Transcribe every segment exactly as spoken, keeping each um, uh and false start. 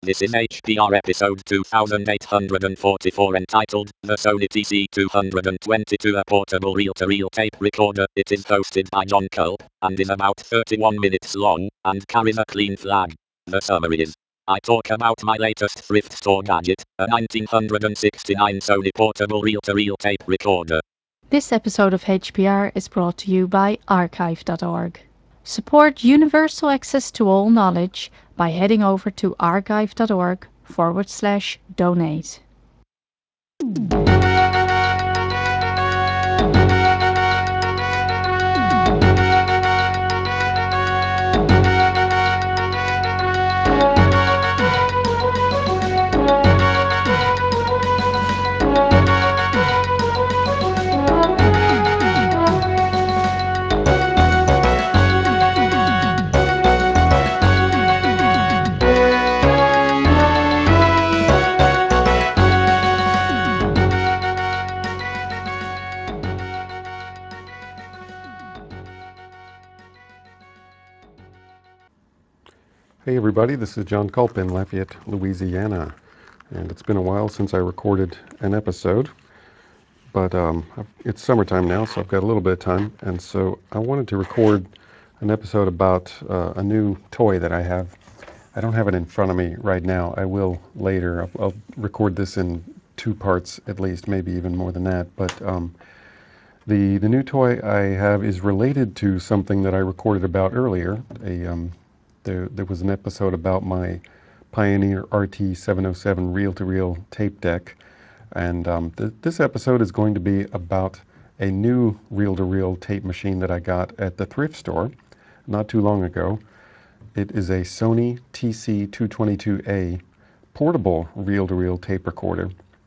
This is H P R episode two thousand eight hundred forty-four entitled The Sony T C two twenty-two, a portable reel-to-reel tape recorder. It is hosted by John Culp and is about thirty-one minutes long and carries a clean flag. The summary is: I talk about my latest thrift store gadget, a nineteen sixty-nine Sony portable reel-to-reel tape recorder. This episode of H P R is brought to you by archive dot org. Support universal access to all knowledge by heading over to archive dot org forward slash donate. Hey everybody, this is John Culp in Lafayette, Louisiana, and it's been a while since I recorded an episode, but um, it's summertime now, so I've got a little bit of time, and so I wanted to record an episode about uh, a new toy that I have. I don't have it in front of me right now. I will later. I'll, I'll record this in two parts at least, maybe even more than that, but um, the, the new toy I have is related to something that I recorded about earlier. A um, There, there was an episode about my Pioneer R T seven oh seven reel-to-reel tape deck, and um, th this episode is going to be about a new reel-to-reel tape machine that I got at the thrift store not too long ago. It is a Sony T C two twenty-two A portable reel-to-reel tape recorder,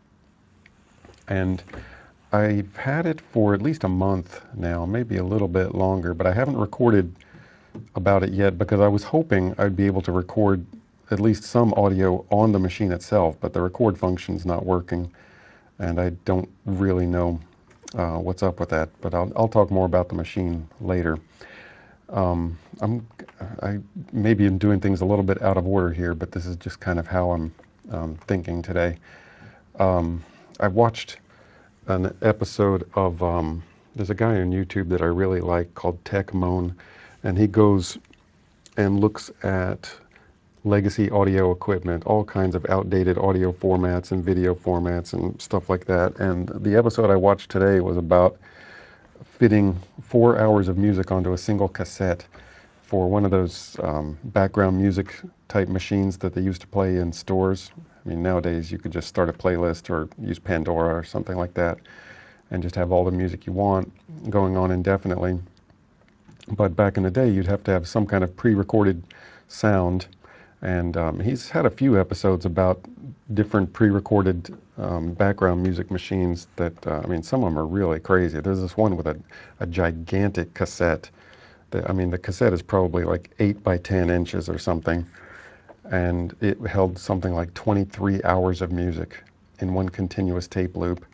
and I've had it for at least a month now, maybe a little bit longer, but I haven't recorded about it yet because I was hoping I'd be able to record at least some audio on the machine itself, but the record function's not working, and I don't really know uh, what's up with that, but I'll, I'll talk more about the machine later. Um, I'm, I maybe am doing things a little bit out of order here, but this is just kind of how I'm um, thinking today. Um, I watched an episode of, um, there's a guy on YouTube that I really like called Tech Moan, and he goes and looks at legacy audio equipment, all kinds of outdated audio formats and video formats and stuff like that. And the episode I watched today was about fitting four hours of music onto a single cassette for one of those um, background music type machines that they used to play in stores. I mean, nowadays you could just start a playlist or use Pandora or something like that and just have all the music you want going on indefinitely. But back in the day, you'd have to have some kind of pre-recorded sound, and um, he's had a few episodes about different pre-recorded um, background music machines that, uh, I mean, some of them are really crazy. There's this one with a, a gigantic cassette. That, I mean, the cassette is probably like eight by ten inches or something, and it held something like twenty-three hours of music in one continuous tape loop.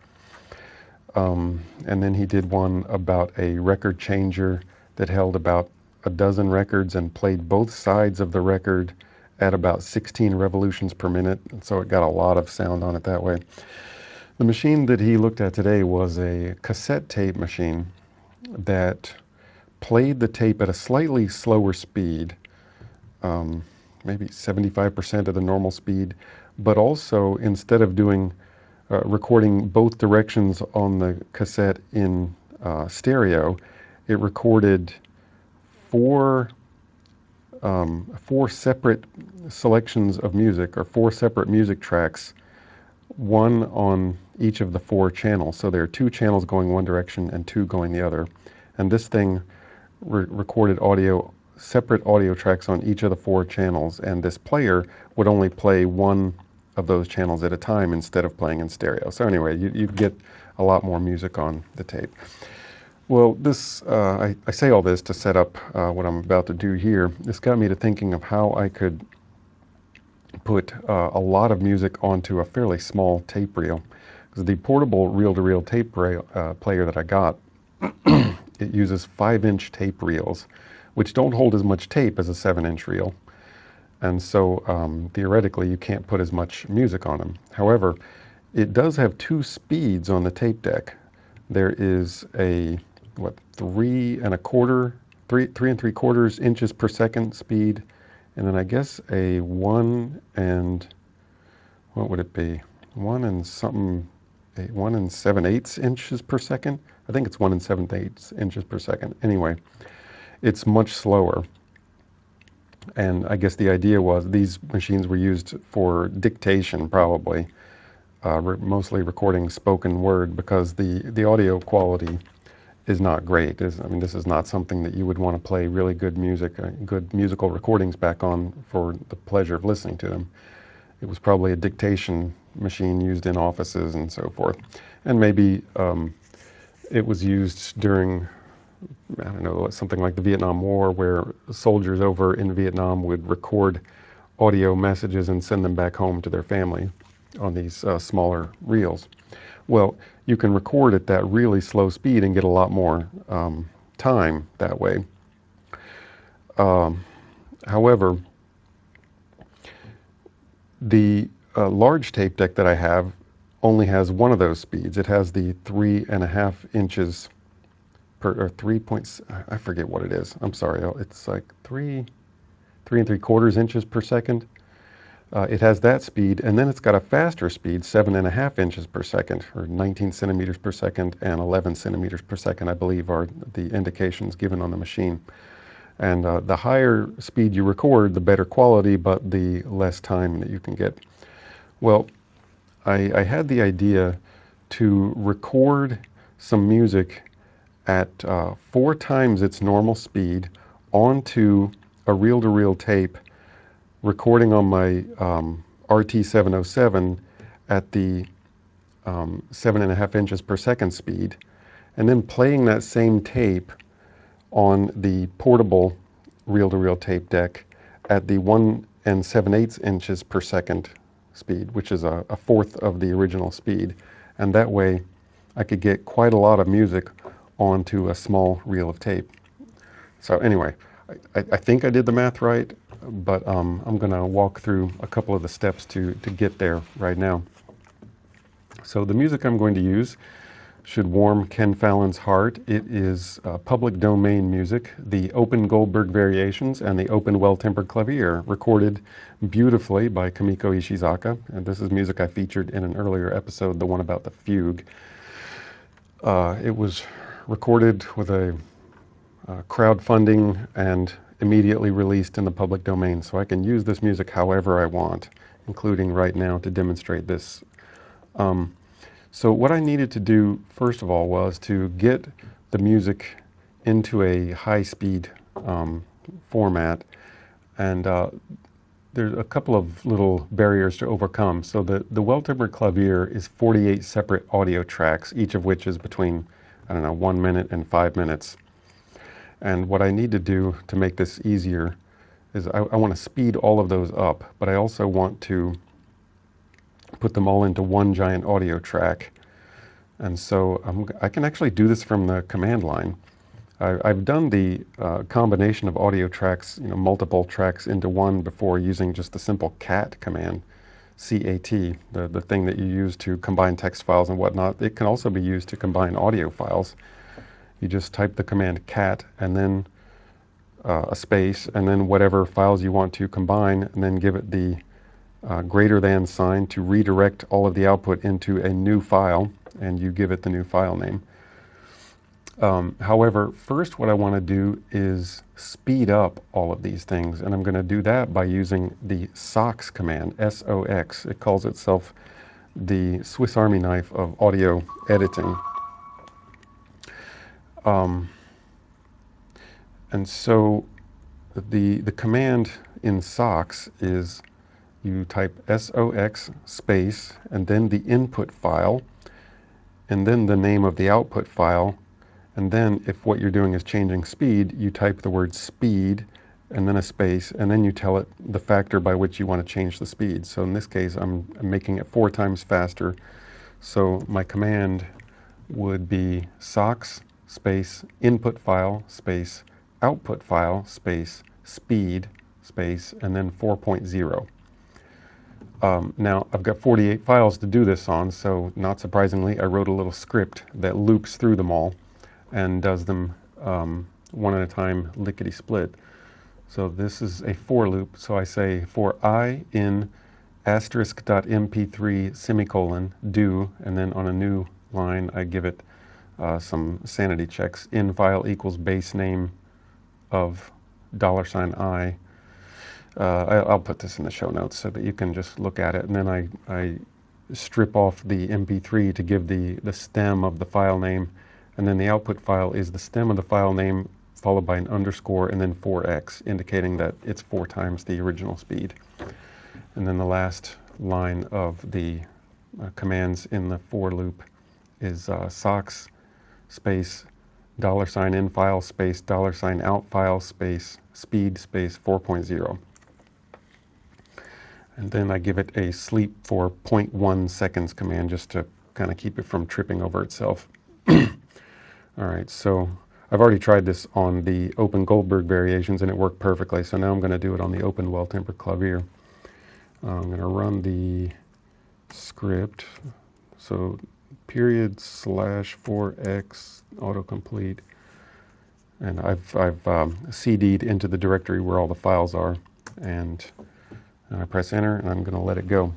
Um, and then he did one about a record changer that held about a dozen records and played both sides of the record at about sixteen revolutions per minute, and so it got a lot of sound on it that way. The machine that he looked at today was a cassette tape machine that played the tape at a slightly slower speed, um, maybe seventy-five percent of the normal speed, but also instead of doing uh, recording both directions on the cassette in uh, stereo, it recorded four um, four separate selections of music, or four separate music tracks, one on each of the four channels. So there are two channels going one direction and two going the other. And this thing re recorded audio, separate audio tracks on each of the four channels, and this player would only play one of those channels at a time instead of playing in stereo. So anyway, you, you get a lot more music on the tape. Well, this, uh, I, I say all this to set up uh, what I'm about to do here. This got me to thinking of how I could put uh, a lot of music onto a fairly small tape reel. Because the portable reel-to-reel tape rail, uh, player that I got, it uses five inch tape reels, which don't hold as much tape as a seven inch reel. And so um, theoretically you can't put as much music on them. However, it does have two speeds on the tape deck. There is a, what, three and a quarter, three, three and three quarters inches per second speed, and then I guess a one and, what would it be? One and something, a one and seven eighths inches per second. I think it's one and seven eighths inches per second. Anyway, it's much slower. And I guess the idea was these machines were used for dictation, probably, uh, re- mostly recording spoken word, because the, the audio quality is not great. Is I mean, this is not something that you would want to play really good music, uh, good musical recordings back on for the pleasure of listening to them. It was probably a dictation machine used in offices and so forth. And maybe um, it was used during, I don't know, something like the Vietnam War, where soldiers over in Vietnam would record audio messages and send them back home to their family on these uh, smaller reels. Well, you can record at that really slow speed and get a lot more um, time that way. Um, however, the uh, large tape deck that I have only has one of those speeds. It has the three and a half inches per, or three points, I forget what it is. I'm sorry. It's like three, three and three quarters inches per second. Uh, it has that speed, and then it's got a faster speed, seven and a half inches per second, or nineteen centimeters per second, and eleven centimeters per second, I believe, are the indications given on the machine. And uh, the higher speed you record, the better quality, but the less time that you can get. Well, I, I had the idea to record some music at uh, four times its normal speed onto a reel-to-reel tape, recording on my um, R T seven oh seven at the um, seven and a half inches per second speed, and then playing that same tape on the portable reel-to-reel tape deck at the one and seven eighths inches per second speed, which is a, a fourth of the original speed. And that way I could get quite a lot of music onto a small reel of tape. So anyway, I, I think I did the math right, but um, I'm going to walk through a couple of the steps to, to get there right now. So the music I'm going to use should warm Ken Fallon's heart. It is uh, public domain music, the Open Goldberg Variations and the Open Well-Tempered Clavier, recorded beautifully by Kamiko Ishizaka. And this is music I featured in an earlier episode, the one about the fugue. Uh, it was recorded with a uh, crowdfunding and immediately released in the public domain, so I can use this music however I want, including right now to demonstrate this. Um, So what I needed to do, first of all, was to get the music into a high-speed um, format, and uh, there's a couple of little barriers to overcome. So the, the Well-Tempered Clavier is forty-eight separate audio tracks, each of which is between, I don't know, one minute and five minutes. And what I need to do to make this easier is I, I want to speed all of those up, but I also want to put them all into one giant audio track. And so I'm, I can actually do this from the command line. I, I've done the uh, combination of audio tracks, you know, multiple tracks into one before using just the simple cat command, C A T, the, the thing that you use to combine text files and whatnot. It can also be used to combine audio files. You just type the command cat and then uh, a space and then whatever files you want to combine, and then give it the uh, greater than sign to redirect all of the output into a new file, and you give it the new file name. Um, however, first what I want to do is speed up all of these things, and I'm going to do that by using the SOX command, S O X. It calls itself the Swiss Army knife of audio editing. Um, and so the, the command in SOX is you type S O X space and then the input file and then the name of the output file, and then if what you're doing is changing speed, you type the word speed and then a space, and then you tell it the factor by which you want to change the speed. So in this case I'm making it four times faster, so my command would be SOX space input file space output file space speed space, and then four point zero. Um, now, I've got forty-eight files to do this on, so not surprisingly, I wrote a little script that loops through them all and does them um, one at a time, lickety-split. So this is a for loop, so I say for I in asterisk dot m p three semicolon do, and then on a new line I give it uh, some sanity checks. In file equals base name of dollar sign I. Uh, I, I'll put this in the show notes so that you can just look at it, and then I, I strip off the M P three to give the, the stem of the file name, and then the output file is the stem of the file name followed by an underscore and then four x, indicating that it's four times the original speed. And then the last line of the uh, commands in the for loop is uh, socks space dollar sign in file space dollar sign out file space speed space four point zero. And then I give it a sleep for zero point one seconds command just to kind of keep it from tripping over itself. All right, so I've already tried this on the Open Goldberg variations and it worked perfectly. So now I'm going to do it on the Open Well-Tempered Clavier. Uh, I'm going to run the script. So period slash four x autocomplete. And I've, I've um, C D'd into the directory where all the files are. And, and I press enter and I'm going to let it go.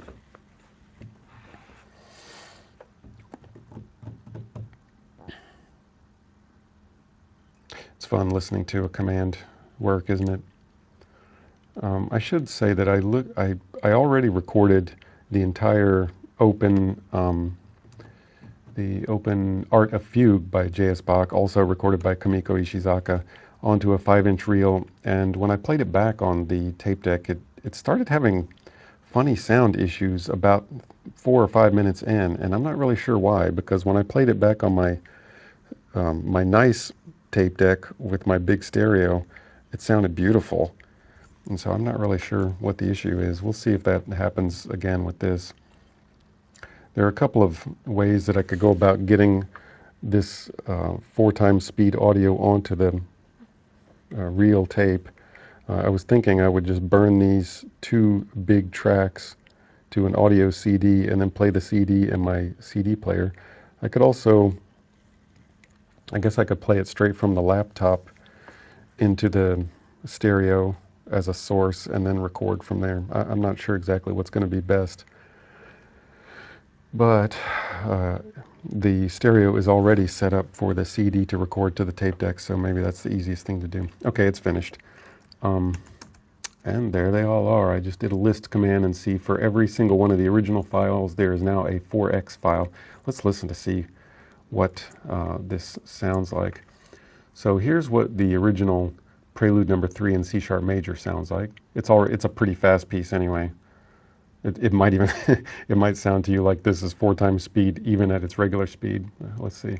It's fun listening to a command work, isn't it? Um, I should say that I look. I I already recorded the entire open um, the open Art of Fugue by J S Bach, also recorded by Kamiko Ishizaka, onto a five-inch reel. And when I played it back on the tape deck, it it started having funny sound issues about four or five minutes in, and I'm not really sure why. Because when I played it back on my um, my nice tape deck with my big stereo, it sounded beautiful. And so I'm not really sure what the issue is. We'll see if that happens again with this. There are a couple of ways that I could go about getting this uh, four times speed audio onto the uh, real tape. Uh, I was thinking I would just burn these two big tracks to an audio C D and then play the C D in my C D player. I could also, I guess I could play it straight from the laptop into the stereo as a source and then record from there. I, I'm not sure exactly what's going to be best. But uh, the stereo is already set up for the C D to record to the tape deck, so maybe that's the easiest thing to do. Okay, it's finished. Um, and there they all are. I just did a list command and see for every single one of the original files, there is now a four x file. Let's listen to see what uh, this sounds like. So here's what the original Prelude number three in C sharp major sounds like. It's all, it's a pretty fast piece anyway. It, it might even, it might sound to you like this is four times speed even at its regular speed. Uh, let's see.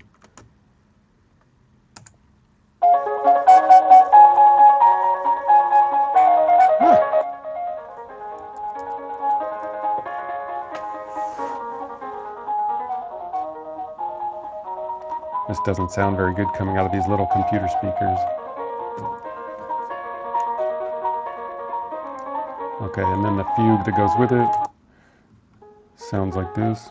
This doesn't sound very good coming out of these little computer speakers. Okay, and then the fugue that goes with it sounds like this.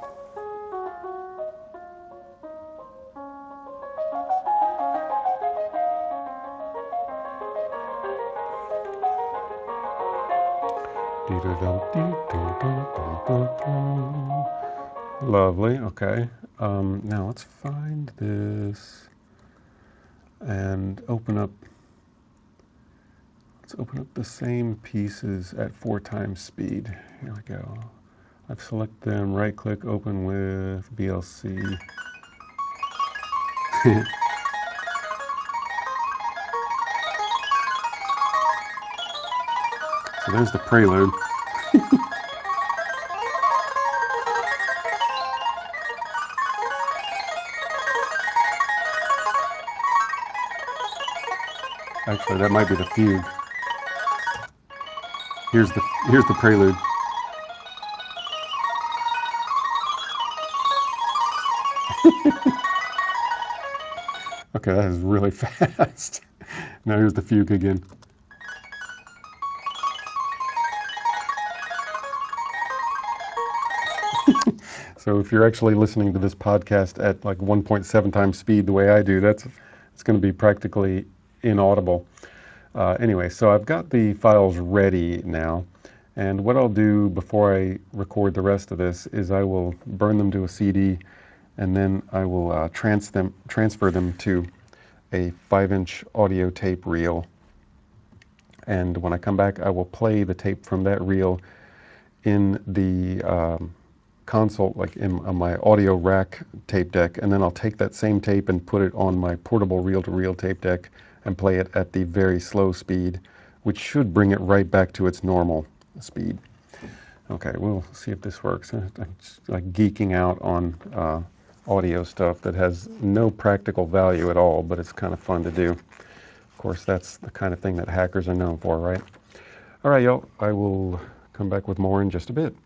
Lovely, okay. Um, now let's find this and open up, let's open up the same pieces at four times speed. Here we go. I've selected them, right click, open with B L C. So there's the prelude. Actually, that might be the fugue. Here's the here's the prelude. Okay, that is really fast. Now here's the fugue again. So if you're actually listening to this podcast at like one point seven times speed the way I do, that's it's going to be practically inaudible. Uh, anyway, so I've got the files ready now. And what I'll do before I record the rest of this is I will burn them to a C D, and then I will uh, trans them, transfer them to a five inch audio tape reel. And when I come back, I will play the tape from that reel in the um, console, like in on my audio rack tape deck, and then I'll take that same tape and put it on my portable reel-to-reel tape deck and play it at the very slow speed, which should bring it right back to its normal speed. Okay, we'll see if this works. I'm just like geeking out on uh, audio stuff that has no practical value at all, but it's kind of fun to do. Of course, that's the kind of thing that hackers are known for, right? All right, y'all, I will come back with more in just a bit.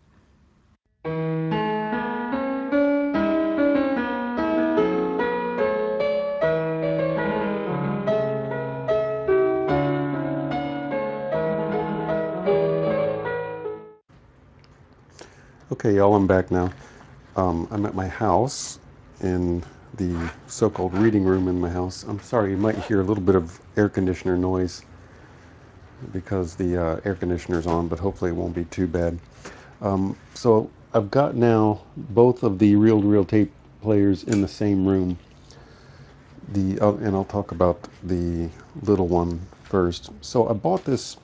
Okay, y'all, I'm back now. Um, I'm at my house in the so-called reading room in my house. I'm sorry, you might hear a little bit of air conditioner noise because the uh, air conditioner's on, but hopefully it won't be too bad. Um, so I've got now both of the reel-to-reel tape players in the same room. The uh, and I'll talk about the little one first. So I bought this.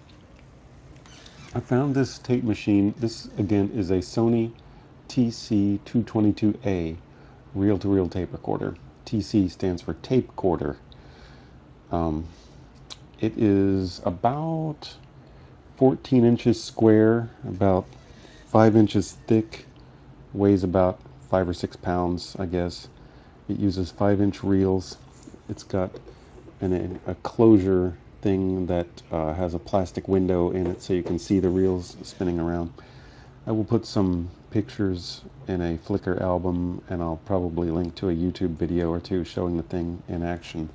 I found this tape machine. This again is a Sony T C two twenty-two A reel-to-reel tape recorder. T C stands for tape quarter. Um, it is about fourteen inches square, about five inches thick, weighs about five or six pounds, I guess. It uses five inch reels. It's got an, a closure thing that uh, has a plastic window in it so you can see the reels spinning around. I will put some pictures in a Flickr album, and I'll probably link to a YouTube video or two showing the thing in action.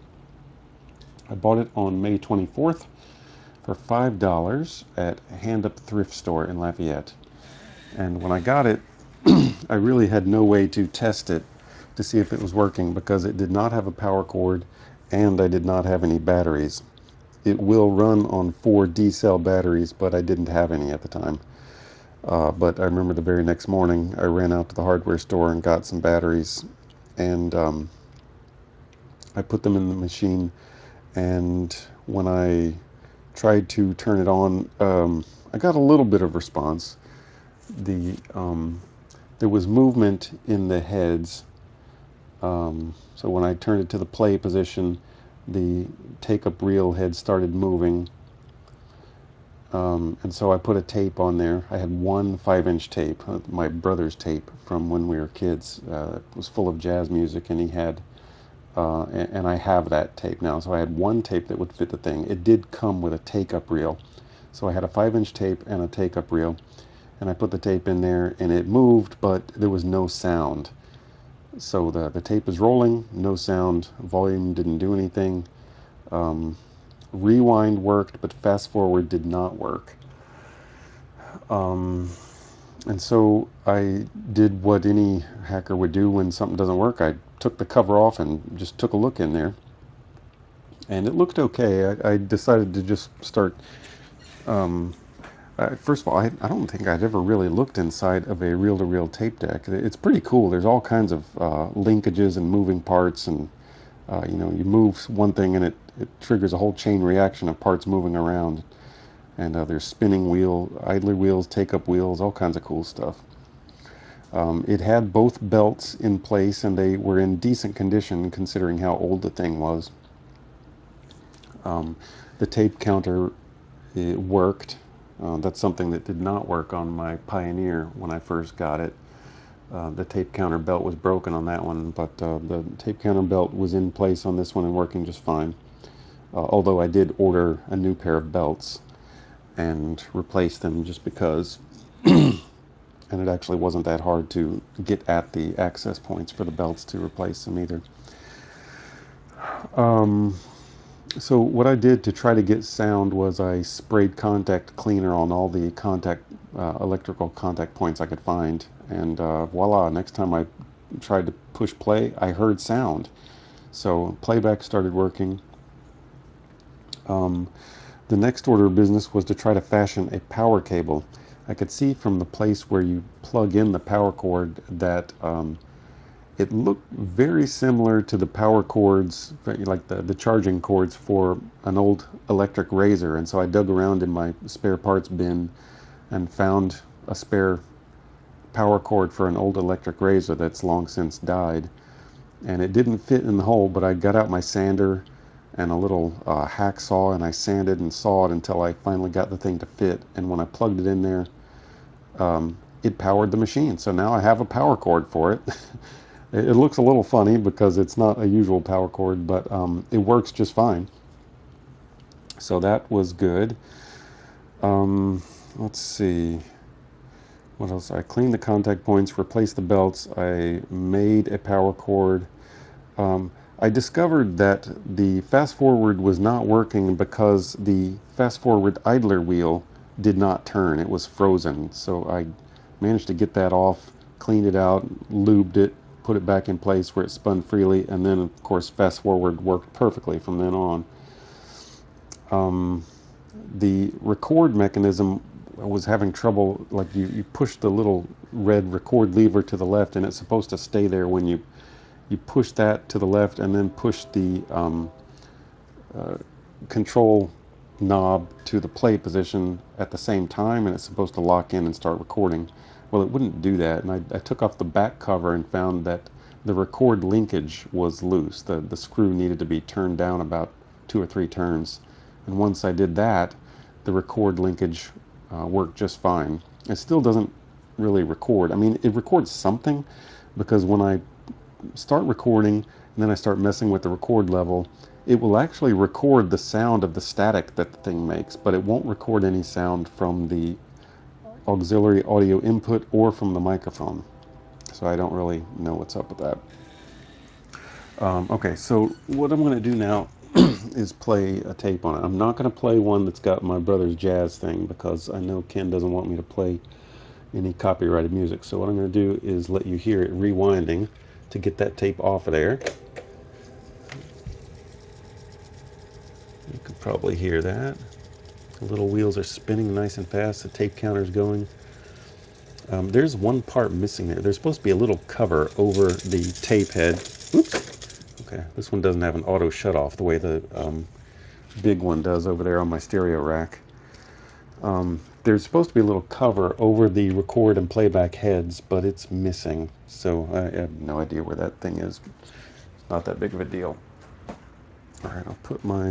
I bought it on May twenty-fourth for five dollars at Hand Up Thrift Store in Lafayette. And when I got it, I really had no way to test it to see if it was working because it did not have a power cord and I did not have any batteries. It will run on four D-cell batteries, but I didn't have any at the time. Uh, but I remember the very next morning I ran out to the hardware store and got some batteries, and um, I put them in the machine, and when I tried to turn it on, um, I got a little bit of response. The um, there was movement in the heads. Um, so when I turned it to the play position, the take-up reel head started moving. Um, and so I put a tape on there. I had one five-inch tape, uh, my brother's tape from when we were kids. Uh, it was full of jazz music, and he had, uh, and, and I have that tape now. So I had one tape that would fit the thing. It did come with a take-up reel. So I had a five-inch tape and a take-up reel. And I put the tape in there, and it moved, but there was no sound. So the, the tape is rolling, no sound, volume didn't do anything. Um, rewind worked, but fast forward did not work. Um, and so I did what any hacker would do when something doesn't work. I took the cover off and just took a look in there. And it looked okay. I, I decided to just start um, Uh, first of all, I, I don't think I'd ever really looked inside of a reel-to-reel tape deck. It's pretty cool. There's all kinds of uh, linkages and moving parts, and uh, you know, you move one thing and it, it triggers a whole chain reaction of parts moving around. And uh, there's spinning wheel, idler wheels, take-up wheels, all kinds of cool stuff. Um, it had both belts in place, and they were in decent condition considering how old the thing was. Um, the tape counter, it worked. Uh, that's something that did not work on my Pioneer when I first got it. Uh, the tape counter belt was broken on that one, but uh, the tape counter belt was in place on this one and working just fine. Uh, although I did order a new pair of belts and replace them just because, and it actually wasn't that hard to get at the access points for the belts to replace them either. Um, So what I did to try to get sound was I sprayed contact cleaner on all the contact uh, electrical contact points I could find, and uh, voila! Next time I tried to push play, I heard sound. So playback started working. Um, the next order of business was to try to fashion a power cable. I could see from the place where you plug in the power cord that um, it looked very similar to the power cords, like the, the charging cords for an old electric razor. And so I dug around in my spare parts bin and found a spare power cord for an old electric razor that's long since died. And it didn't fit in the hole, but I got out my sander and a little uh, hacksaw, and I sanded and sawed until I finally got the thing to fit. And when I plugged it in there, um, it powered the machine. So now I have a power cord for it. It looks a little funny because it's not a usual power cord, but um, it works just fine. So that was good. Um, let's see. What else? I cleaned the contact points, replaced the belts. I made a power cord. Um, I discovered that the fast forward was not working because the fast forward idler wheel did not turn. It was frozen. So I managed to get that off, cleaned it out, lubed it, put it back in place where it spun freely, and then of course fast forward worked perfectly from then on. Um, the record mechanism, I was having trouble. Like you, you push the little red record lever to the left, and it's supposed to stay there when you you push that to the left, and then push the um, uh, control knob to the play position at the same time, and it's supposed to lock in and start recording. Well, it wouldn't do that, and I, I took off the back cover and found that the record linkage was loose. The, the screw needed to be turned down about two or three turns. And once I did that, the record linkage uh, worked just fine. It still doesn't really record. I mean, it records something, because when I start recording and then I start messing with the record level, it will actually record the sound of the static that the thing makes, but it won't record any sound from the auxiliary audio input or from the microphone. So I don't really know what's up with that. Um, okay, so what I'm going to do now is play a tape on it. I'm not going to play one that's got my brother's jazz thing, because I know Ken doesn't want me to play any copyrighted music. So what I'm going to do is let you hear it rewinding to get that tape off of there. You could probably hear that. The little wheels are spinning nice and fast. The tape counter's going. Um, there's one part missing there. There's supposed to be a little cover over the tape head. Oops. Okay, this one doesn't have an auto shut off the way the um, big one does over there on my stereo rack. Um, there's supposed to be a little cover over the record and playback heads, but it's missing. So I have no idea where that thing is. It's not that big of a deal. All right, I'll put my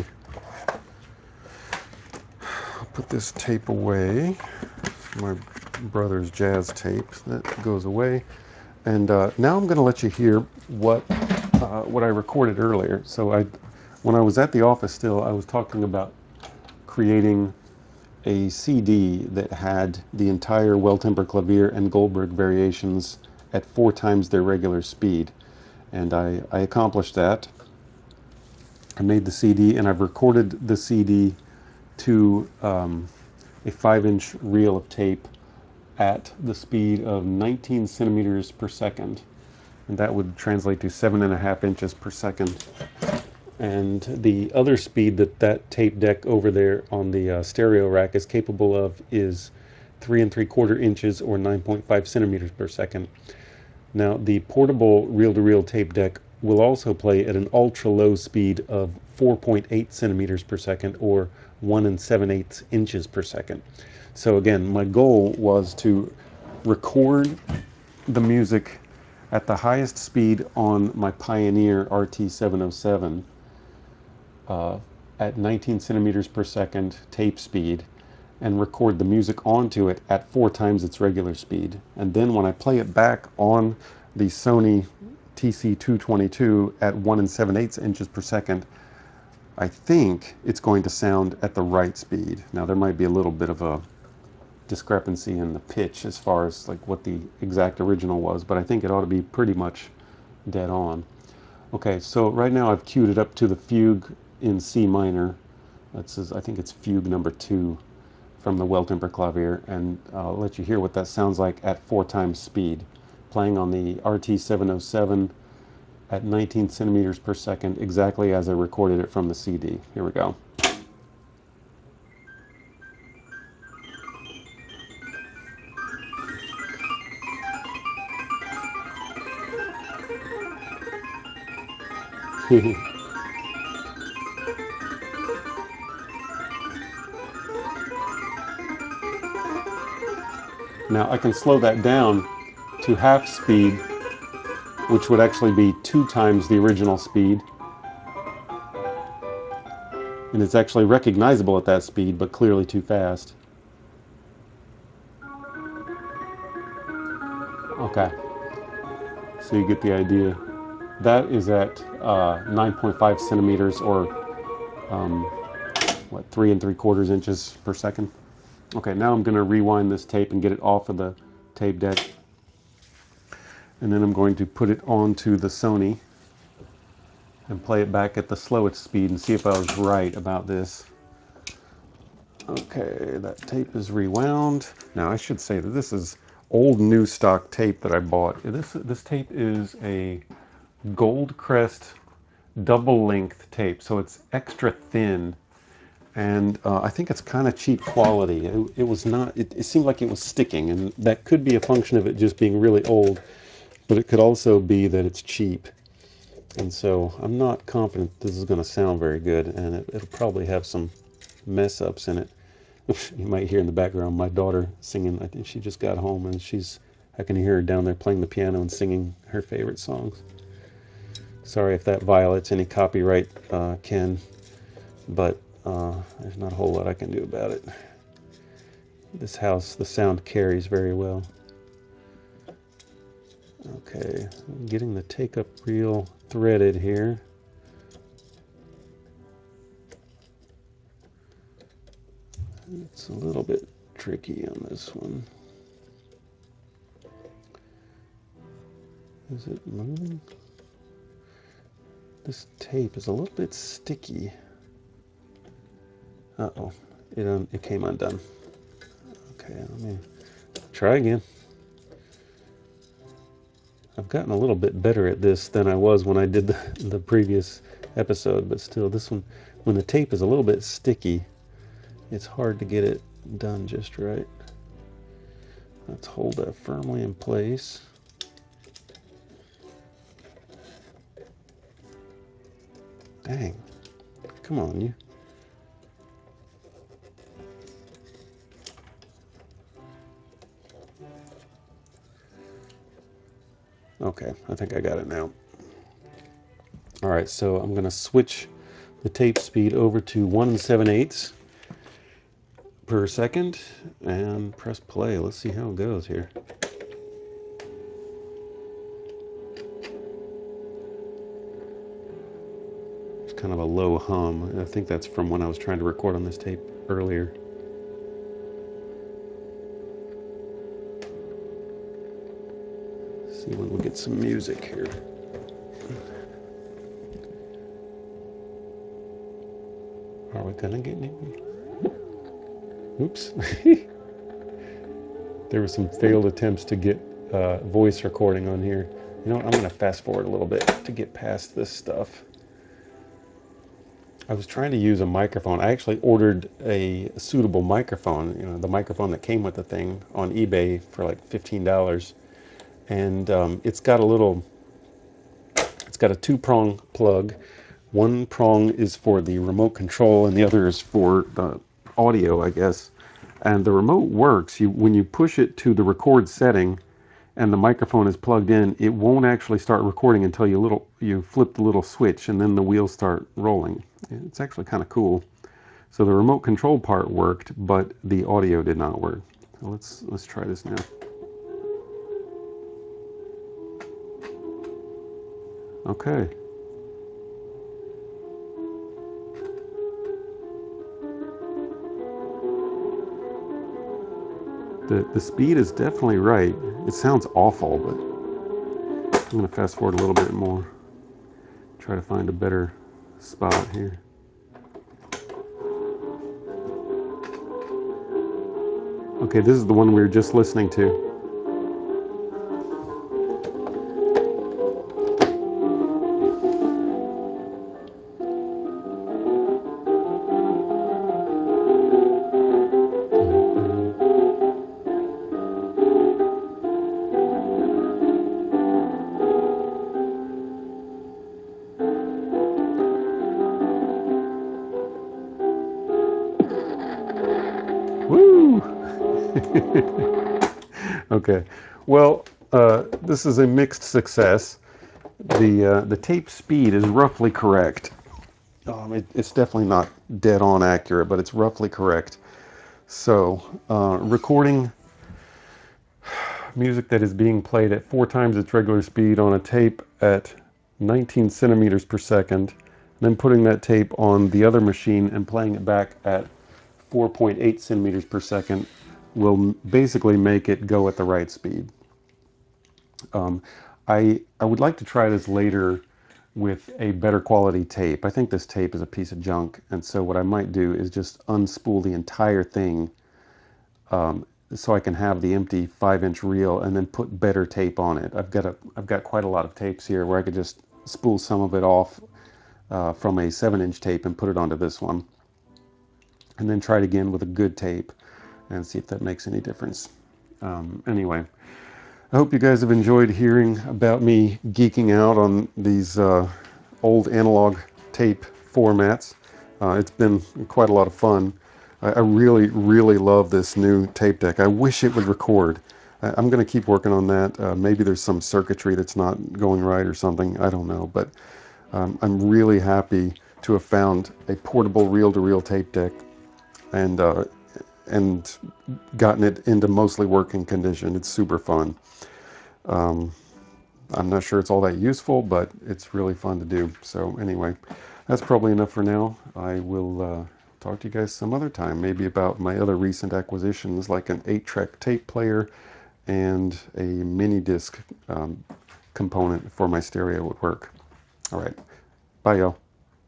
I'll put this tape away. My brother's jazz tape that goes away, and uh, now I'm going to let you hear what uh, what I recorded earlier. So I, when I was at the office still, I was talking about creating a C D that had the entire Well-Tempered Clavier and Goldberg variations at four times their regular speed, and I, I accomplished that. I made the C D, and I've recorded the C D to um, a five-inch reel of tape at the speed of nineteen centimeters per second, and that would translate to seven and a half inches per second. And the other speed that that tape deck over there on the uh, stereo rack is capable of is three and three quarter inches or nine point five centimeters per second. Now, the portable reel-to-reel tape deck will also play at an ultra-low speed of four point eight centimeters per second or one and seven eighths inches per second. So again, my goal was to record the music at the highest speed on my Pioneer R T seven oh seven uh, at nineteen centimeters per second tape speed, and record the music onto it at four times its regular speed. And then when I play it back on the Sony T C two twenty-two at one and seven eighths inches per second, I think it's going to sound at the right speed. Now there might be a little bit of a discrepancy in the pitch as far as like what the exact original was, but I think it ought to be pretty much dead on. Okay, so right now I've queued it up to the Fugue in C minor. That's I think it's fugue number two from the Weltemplerklavier, and I'll let you hear what that sounds like at four times speed, playing on the R T seven oh seven at nineteen centimeters per second, exactly as I recorded it from the C D. Here we go. Now I can slow that down to half speed, which would actually be two times the original speed. And it's actually recognizable at that speed, but clearly too fast. Okay, so you get the idea. That is at uh, nine point five centimeters, or um, what, three and three quarters inches per second. Okay, now I'm going to rewind this tape and get it off of the tape deck. And then I'm going to put it onto the Sony and play it back at the slowest speed and see if I was right about this. Okay, that tape is rewound. Now I should say that this is old new stock tape that I bought. This, this tape is a Goldcrest double length tape, so it's extra thin. And uh, I think it's kind of cheap quality. It, it was not, it, it seemed like it was sticking, and that could be a function of it just being really old, but it could also be that it's cheap. And so I'm not confident this is going to sound very good, and it, it'll probably have some mess ups in it. You might hear in the background my daughter singing. I think she just got home, and she's, I can hear her down there playing the piano and singing her favorite songs. Sorry if that violates any copyright, uh, Ken, but uh, there's not a whole lot I can do about it. This house, the sound carries very well. Okay, I'm getting the take-up reel threaded here. It's a little bit tricky on this one. Is it moving? This tape is a little bit sticky. Uh-oh, it, um, it came undone. Okay, let me try again. I've gotten a little bit better at this than I was when I did the, the previous episode, but still, this one, when the tape is a little bit sticky, it's hard to get it done just right. Let's hold that firmly in place. Dang, come on, you. Okay, I think I got it now. All right, so I'm gonna switch the tape speed over to one and seven eighths per second and press play. Let's see how it goes here. It's kind of a low hum. I think that's from when I was trying to record on this tape earlier. See when we get some music here. Are we gonna get any? Oops. There were some failed attempts to get uh, voice recording on here. You know what? I'm gonna fast forward a little bit to get past this stuff. I was trying to use a microphone. I actually ordered a suitable microphone, you know, the microphone that came with the thing, on eBay for like fifteen dollars. And um, it's got a little, it's got a two-prong plug. One prong is for the remote control, and the other is for the audio, I guess. And the remote works. You, when you push it to the record setting and the microphone is plugged in, it won't actually start recording until you little you flip the little switch, and then the wheels start rolling. It's actually kind of cool. So the remote control part worked, but the audio did not work. So let's let's try this now. Okay. The, the speed is definitely right. It sounds awful, but I'm going to fast forward a little bit more. Try to find a better spot here. Okay, this is the one we were just listening to. Woo! Okay, well, uh, this is a mixed success. The uh, the tape speed is roughly correct. Um, it, it's definitely not dead on accurate, but it's roughly correct. So, uh, recording music that is being played at four times its regular speed on a tape at nineteen centimeters per second, then putting that tape on the other machine and playing it back at four point eight centimeters per second will basically make it go at the right speed. Um, I, I would like to try this later with a better quality tape. I think this tape is a piece of junk, and so what I might do is just unspool the entire thing um, so I can have the empty five inch reel and then put better tape on it. I've got a I've got quite a lot of tapes here where I could just spool some of it off uh, from a seven inch tape and put it onto this one, and then try it again with a good tape and see if that makes any difference. Um, anyway, I hope you guys have enjoyed hearing about me geeking out on these uh, old analog tape formats. Uh, it's been quite a lot of fun. I, I really, really love this new tape deck. I wish it would record. I, I'm going to keep working on that. Uh, maybe there's some circuitry that's not going right or something. I don't know. But um, I'm really happy to have found a portable reel-to-reel tape deck and uh, and gotten it into mostly working condition. It's super fun. Um, I'm not sure it's all that useful, but it's really fun to do. So anyway, that's probably enough for now. I will uh, talk to you guys some other time, maybe about my other recent acquisitions, like an eight track tape player and a mini disc um, component for my stereo at work. All right. Bye, y'all.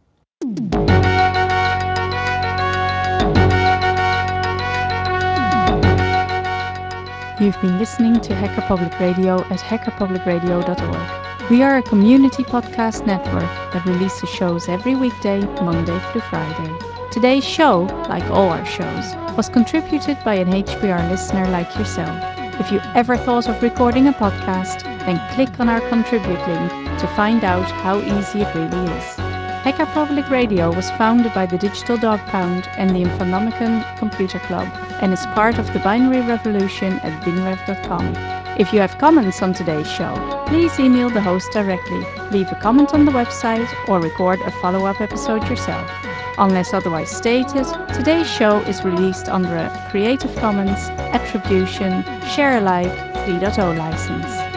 You've been listening to Hacker Public Radio at hacker public radio dot org. We are a community podcast network that releases shows every weekday, Monday through Friday. Today's show, like all our shows, was contributed by an H P R listener like yourself. If you ever thought of recording a podcast, then click on our contribute link to find out how easy it really is. Hacker Public Radio was founded by the Digital Dog Pound and the Infonomicon Computer Club and is part of the Binary Revolution at binrev dot com. If you have comments on today's show, please email the host directly, leave a comment on the website, or record a follow-up episode yourself. Unless otherwise stated, today's show is released under a Creative Commons Attribution Share Alike three point oh license.